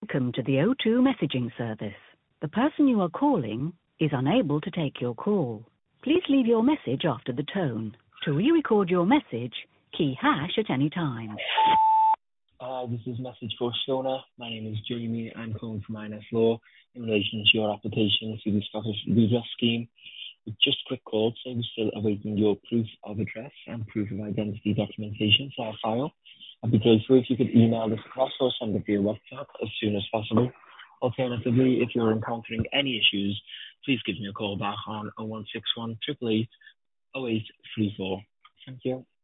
Welcome to the O2 messaging service. The person you are calling is unable to take your call. Please leave your message after the tone. To re-record your message, key hash at any time. This is message for Shona. My name is Jamie. I'm calling from INS Law in relation to your application to the Scottish Redress Scheme. Just a quick call, so we're still awaiting your proof of address and proof of identity documentation to our file. I'd be grateful if you could email this across or send it via WhatsApp as soon as possible. Alternatively, if you're encountering any issues, please give me a call back on 0161 888 0834. Thank you.